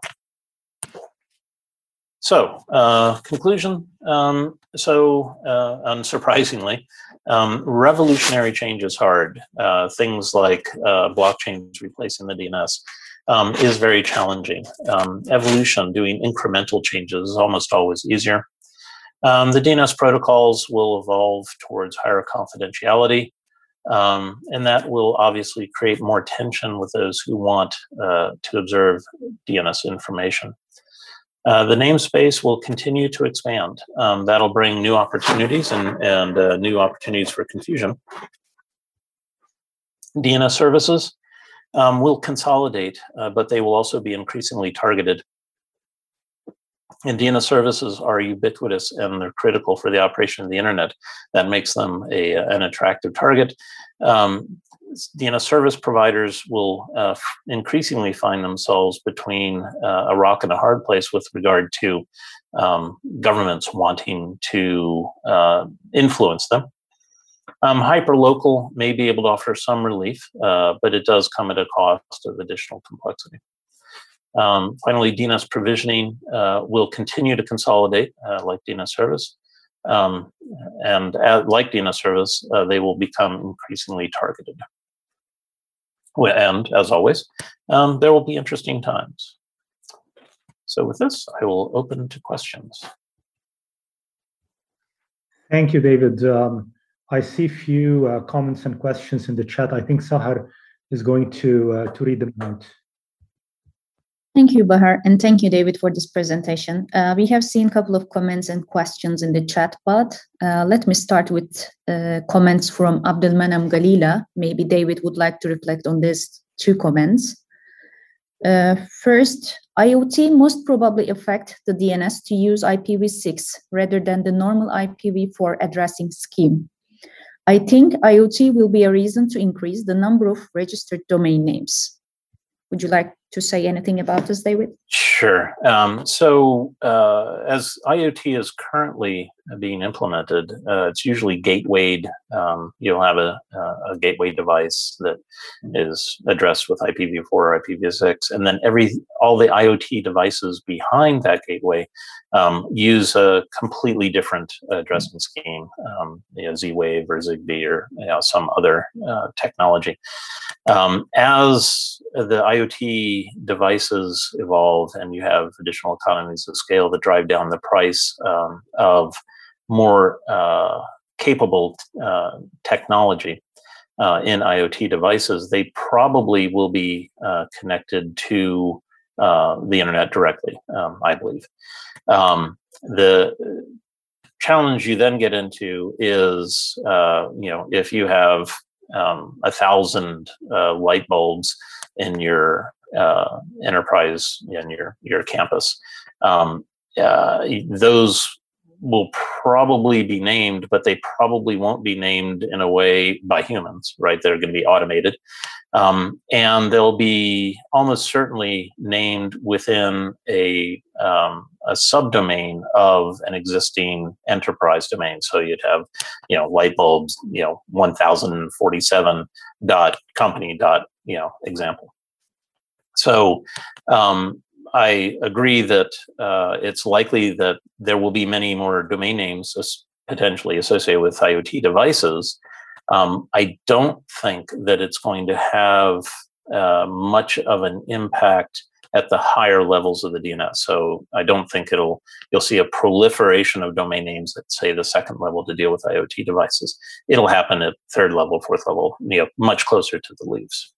So, uh, conclusion. Um, so, uh, unsurprisingly, um, revolutionary change is hard. Uh, things like uh, blockchains replacing the D N S um, is very challenging. Um, evolution, doing incremental changes, is almost always easier. Um, the D N S protocols will evolve towards higher confidentiality, um, and that will obviously create more tension with those who want uh, to observe D N S information. Uh, the namespace will continue to expand. Um, that'll bring new opportunities and, and uh, new opportunities for confusion. D N S services um, will consolidate, uh, but they will also be increasingly targeted. And D N S services are ubiquitous and they're critical for the operation of the internet. That makes them a, an attractive target. Um, D N S service providers will uh, increasingly find themselves between uh, a rock and a hard place with regard to um, governments wanting to uh, influence them. Um, hyperlocal may be able to offer some relief, uh, but it does come at a cost of additional complexity. Um, finally, D N S provisioning uh, will continue to consolidate, uh, like D N S service. Um, and uh, like D N S service, uh, they will become increasingly targeted. And as always, um, there will be interesting times. So with this, I will open to questions. Thank you, David. Um, I see a few uh, comments and questions in the chat. I think Sahar is going to, uh, to read them out. Thank you, Bahar, and thank you, David, for this presentation. Uh, we have seen a couple of comments and questions in the chat, but uh, let me start with uh, comments from Abdelmanam Galila. Maybe David would like to reflect on these two comments. Uh, first, IoT most probably affect the D N S to use I P v six rather than the normal I P v four addressing scheme. I think IoT will be a reason to increase the number of registered domain names. Would you like to say anything about this, David? Sure. Um, so uh, as IoT is currently being implemented, uh, it's usually gatewayed. Um, you'll have a, a gateway device that is addressed with I P v four or I P v six, and then every all the IoT devices behind that gateway um, use a completely different addressing scheme, um, you know, Z-Wave or Zigbee or you know, some other uh, technology. Um, as the IoT devices evolve and you have additional economies of scale that drive down the price um, of more uh, capable uh, technology uh, in IoT devices, they probably will be uh, connected to uh, the internet directly, um, I believe. Um, the challenge you then get into is, uh, you know, if you have um, a thousand uh, light bulbs in your uh, enterprise, in your, your campus, um, uh, those will probably be named, but they probably won't be named in a way by humans, right? They're going to be automated. Um, and they'll be almost certainly named within a, um, a subdomain of an existing enterprise domain. So you'd have, you know, light bulbs, you know, one thousand forty-seven dot company dot, you know, example. So um, I agree that uh, it's likely that there will be many more domain names potentially associated with IoT devices. Um, I don't think that it's going to have uh, much of an impact at the higher levels of the D N S. So I don't think it'll, you'll see a proliferation of domain names at, say, the second level to deal with IoT devices. It'll happen at third level, fourth level, you know, much closer to the leaves.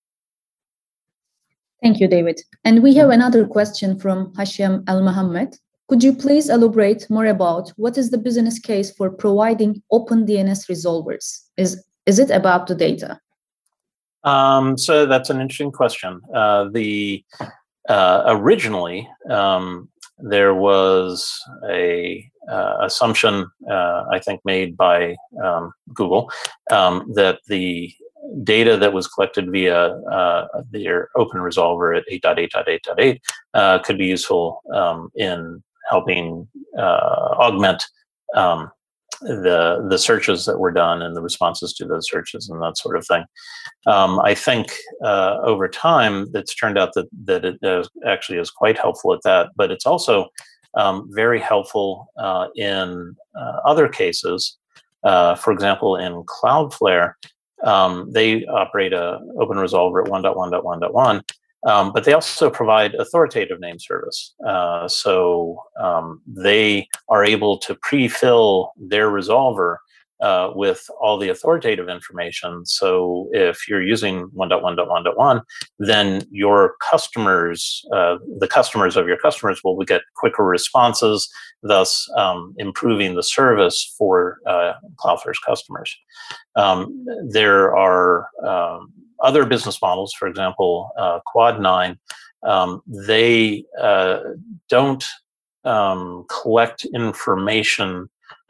Thank you, David. And we have another question from Hashim Al-Mohammed. Could you please elaborate more about what is the business case for providing open D N S resolvers? Is, is it about the data? Um, so that's an interesting question. Uh, the uh, originally, um, there was a uh, assumption, uh, I think, made by um, Google um, that the data that was collected via uh, their open resolver at eight dot eight dot eight dot eight uh, could be useful um, in helping uh, augment um, the the searches that were done and the responses to those searches and that sort of thing. Um, I think uh, over time, it's turned out that that it is actually is quite helpful at that, but it's also um, very helpful uh, in uh, other cases. Uh, for example, in Cloudflare, um, they operate a open resolver at one dot one dot one dot one. Um, but they also provide authoritative name service. Uh, so um, they are able to pre-fill their resolver uh, with all the authoritative information. So if you're using one dot one dot one dot one, then your customers, uh, the customers of your customers will get quicker responses, thus um, improving the service for uh, Cloudflare's customers. Um, there are um, other business models, for example, uh, Quad nine, um, they uh, don't um, collect information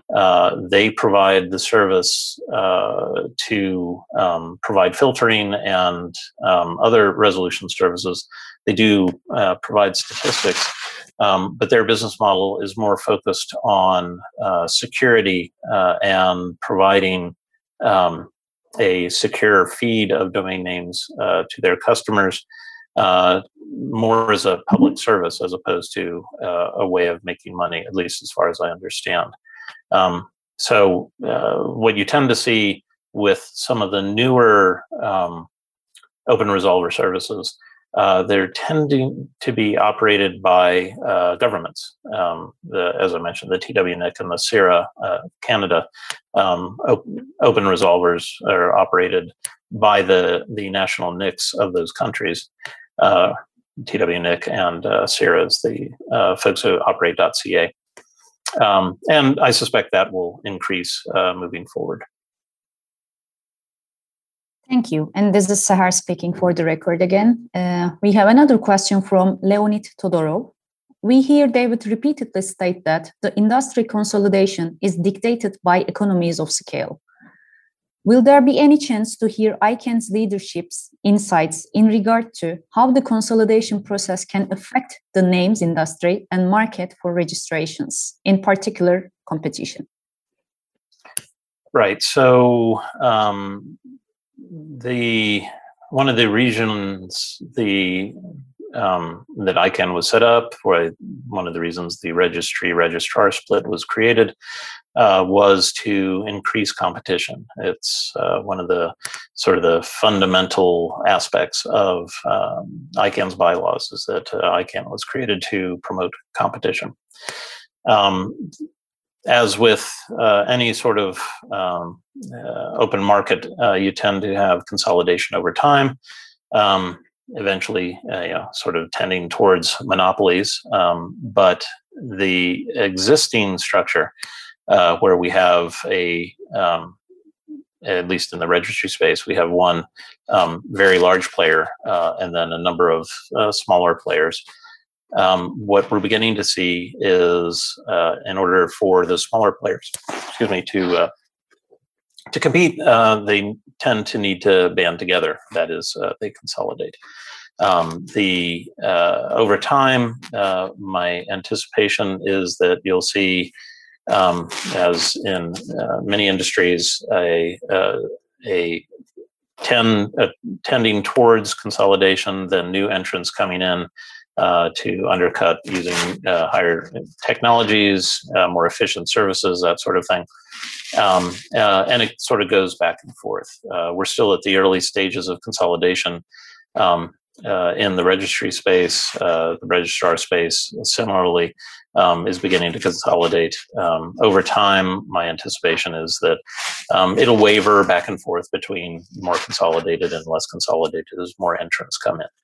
Uh, they provide the service uh, to um, provide filtering and um, other resolution services. They do uh, provide statistics, um, but their business model is more focused on uh, security uh, and providing um, a secure feed of domain names uh, to their customers, uh, more as a public service as opposed to uh, a way of making money, at least as far as I understand. Um, so uh, what you tend to see with some of the newer um, open resolver services, uh, they're tending to be operated by uh, governments. Um, the, as I mentioned, the T W N I C and the CIRA uh, Canada um, op open resolvers are operated by the, the national N I Cs of those countries. Uh, T W N I C and uh, CIRA is the uh, folks who operate .ca. Um, and I suspect that will increase uh, moving forward. Thank you. And this is Sahar speaking for the record again. Uh, we have another question from Leonid Todorov. We hear David repeatedly state that the industry consolidation is dictated by economies of scale. Will there be any chance to hear I CANN's leadership's insights in regard to how the consolidation process can affect the names industry and market for registrations, in particular competition? Right. So um, the one of the reasons the um, that I CANN was set up, or one of the reasons the registry registrar split was created, uh, was to increase competition. It's uh, one of the sort of the fundamental aspects of um, I CANN's bylaws is that uh, I CANN was created to promote competition. Um, As with uh, any sort of um, uh, open market, uh, you tend to have consolidation over time, um, eventually uh, you know, sort of tending towards monopolies. Um, but the existing structure uh, where we have a, um, at least in the registry space, we have one um, very large player uh, and then a number of uh, smaller players. Um, what we're beginning to see is, uh, in order for the smaller players, excuse me, to uh, to compete, uh, they tend to need to band together. That is, uh, they consolidate. Um, the uh, over time, uh, my anticipation is that you'll see, um, as in uh, many industries, a uh, a tend uh, tending towards consolidation, then new entrants coming in. Uh, to undercut using uh, higher technologies, uh, more efficient services, that sort of thing. Um, uh, and it sort of goes back and forth. Uh, we're still at the early stages of consolidation um, uh, in the registry space. Uh, the registrar space, similarly, um, is beginning to consolidate. Um, over time, my anticipation is that um, it'll waver back and forth between more consolidated and less consolidated as more entrants come in.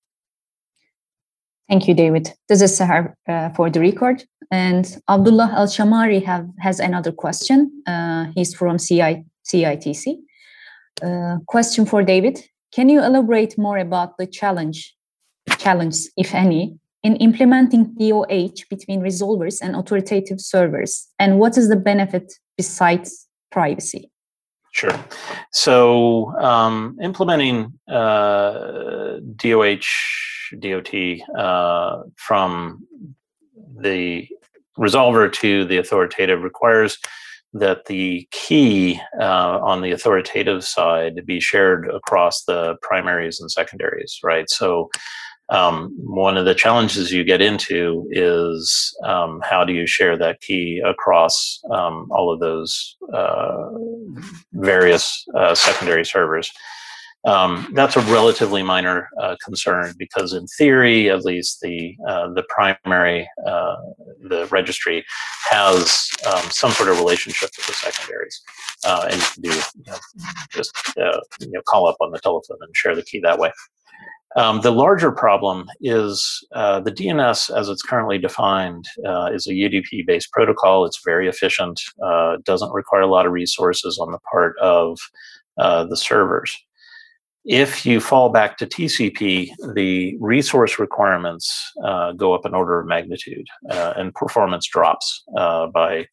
Thank you, David. This is Sahar uh, for the record. And Abdullah Al-Shamari have, has another question. Uh, he's from C I T C. Uh, question for David. Can you elaborate more about the challenge, challenge, if any, in implementing D O H between resolvers and authoritative servers? And what is the benefit besides privacy? Sure. So um, implementing uh, D O H, D O T uh, from the resolver to the authoritative requires that the key uh, on the authoritative side be shared across the primaries and secondaries, right? So um, one of the challenges you get into is um, how do you share that key across um, all of those uh, various uh, secondary servers. Um, that's a relatively minor uh, concern because in theory, at least the uh, the primary, uh, the registry has um, some sort of relationship with the secondaries. Uh, and you can do, you know, just uh, you know, call up on the telephone and share the key that way. Um, the larger problem is uh, the D N S, as it's currently defined, uh, is a U D P-based protocol. It's very efficient, uh, doesn't require a lot of resources on the part of uh, the servers. If you fall back to T C P, the resource requirements uh, go up an order of magnitude, uh, and performance drops uh, by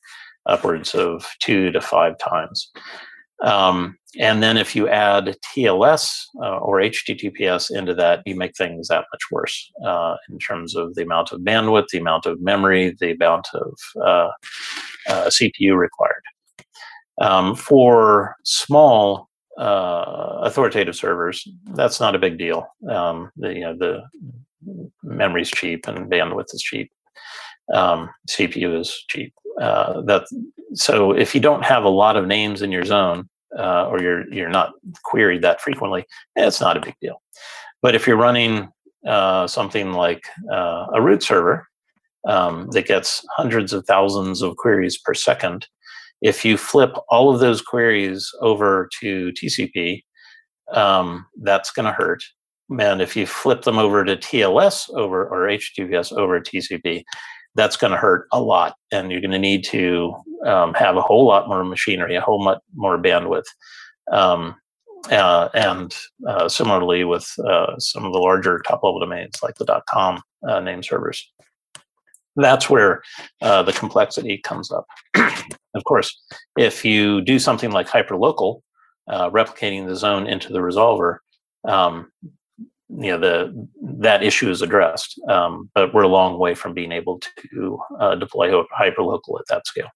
upwards of two to five times. Um, and then if you add T L S uh, or H T T P S into that, you make things that much worse uh, in terms of the amount of bandwidth, the amount of memory, the amount of uh, uh, C P U required. Um, for small uh, authoritative servers, that's not a big deal. Um, the, you know, the memory's cheap and bandwidth is cheap. Um, C P U is cheap. Uh, that so if you don't have a lot of names in your zone, uh, or you're you're not queried that frequently, it's not a big deal. But if you're running uh, something like uh, a root server um, that gets hundreds of thousands of queries per second, if you flip all of those queries over to T C P, um, that's going to hurt. And if you flip them over to T L S over or H T T P S over T C P, that's going to hurt a lot, and you're going to need to um, have a whole lot more machinery, a whole lot more bandwidth. Um, uh, and uh, similarly with uh, some of the larger top-level domains like the .com uh, name servers. That's where uh, the complexity comes up. Of course, if you do something like hyperlocal, uh, replicating the zone into the resolver, um, you know, the that issue is addressed, um, but we're a long way from being able to uh, deploy hyperlocal at that scale.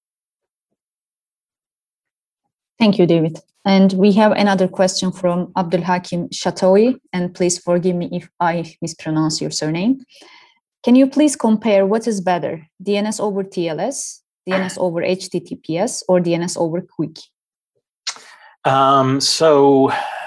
Thank you, David. And we have another question from Abdul Hakim Shatawi, and please forgive me if I mispronounce your surname. Can you please compare what is better, D N S over T L S, D N S over H T T P S, or D N S over QUIC? Um, so.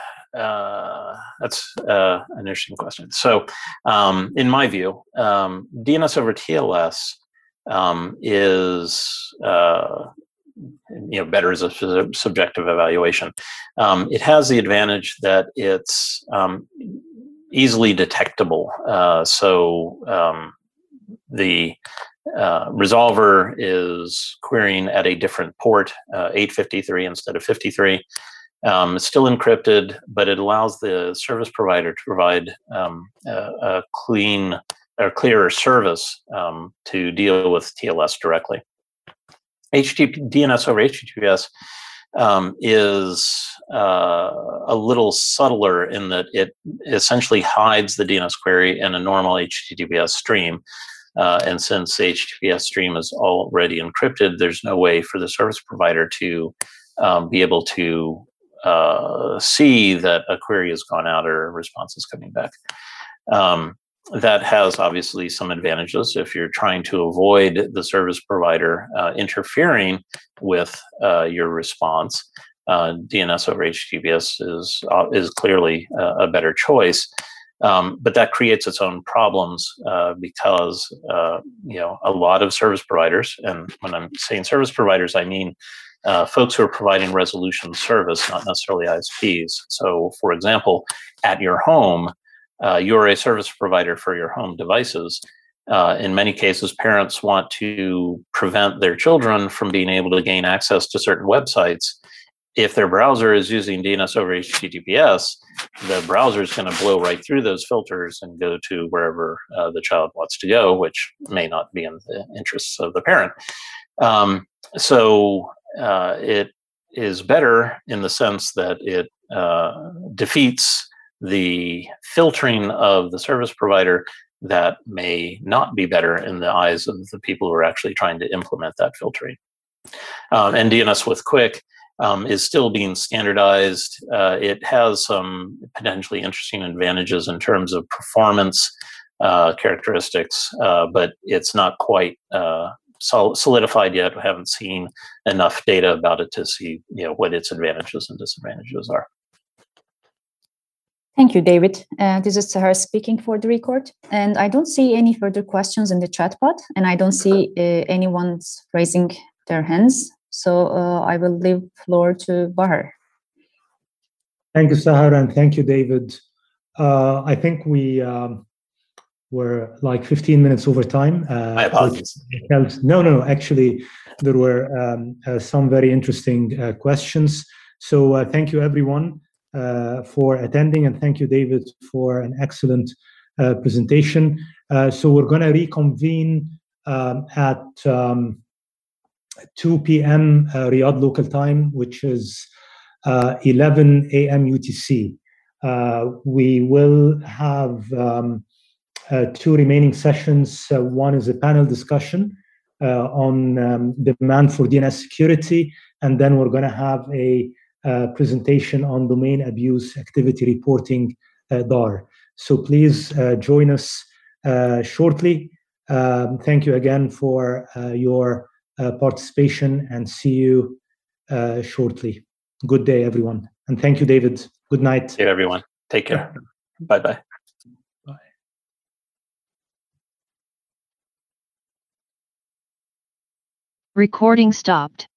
Uh, that's uh, an interesting question. So, um, in my view, um, D N S over T L S um, is uh, you know better as a subjective evaluation. Um, it has the advantage that it's um, easily detectable. Uh, so um, the uh, resolver is querying at a different port, uh, eight fifty-three instead of fifty-three. Um, it's still encrypted, but it allows the service provider to provide um, a, a clean or clearer service um, to deal with T L S directly. H T T P, D N S over H T T P S um, is uh, a little subtler in that it essentially hides the D N S query in a normal H T T P S stream. Uh, and since the H T T P S stream is already encrypted, there's no way for the service provider to um, be able to Uh, see that a query has gone out or a response is coming back. Um, that has obviously some advantages if you're trying to avoid the service provider uh, interfering with uh, your response. Uh, D N S over H T T P S is uh, is clearly uh, a better choice, um, but that creates its own problems uh, because uh, you know a lot of service providers, and when I'm saying service providers, I mean Uh, folks who are providing resolution service, not necessarily I S Ps. So, for example, at your home, uh, you're a service provider for your home devices. Uh, in many cases, parents want to prevent their children from being able to gain access to certain websites. If their browser is using D N S over H T T P S, the browser is going to blow right through those filters and go to wherever uh, the child wants to go, which may not be in the interests of the parent. Um, so, Uh, it is better in the sense that it uh, defeats the filtering of the service provider that may not be better in the eyes of the people who are actually trying to implement that filtering. Um, and D N S with QUIC um, is still being standardized. Uh, it has some potentially interesting advantages in terms of performance uh, characteristics, uh, but it's not quite uh, solidified yet. We haven't seen enough data about it to see, you know, what its advantages and disadvantages are. Thank you, David. Uh, this is Sahar speaking for the record, and I don't see any further questions in the chat pod, and I don't see uh, anyone's raising their hands. So uh, I will leave floor to Bahar. Thank you, Sahar, and thank you, David. Uh, I think we um, were like fifteen minutes over time. Uh, My apologies. No, no, actually, there were um, uh, some very interesting uh, questions. So uh, thank you, everyone, uh, for attending, and thank you, David, for an excellent uh, presentation. Uh, so we're going to reconvene um, at um, two p.m. Uh, Riyadh local time, which is uh, eleven a.m. U T C. Uh, we will have um, uh, two remaining sessions. Uh, one is a panel discussion uh, on um, demand for D N S security, and then we're going to have a uh, presentation on domain abuse activity reporting, uh, D A R. So please uh, join us uh, shortly. Um, thank you again for uh, your uh, participation, and see you uh, shortly. Good day, everyone. And thank you, David. Good night. Thank you, everyone. Take care. Bye-bye. Bye. Recording stopped.